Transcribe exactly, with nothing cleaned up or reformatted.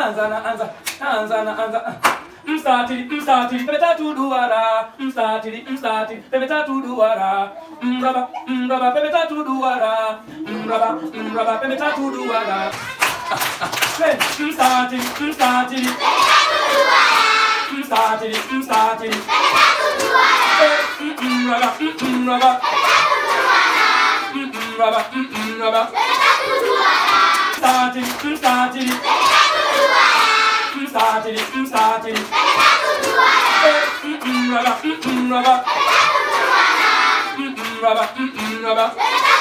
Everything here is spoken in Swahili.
anza na anza anza na anza mstatili mstatili pembe tatu duara mstatili mstatili pembe tatu duara mraba mraba pembe tatu duara mraba mraba pembe tatu duara mstatili mstatili mstatili mstatili mraba mraba mraba mraba mstatili mstatili mstatili mstatili mraba mraba mraba mraba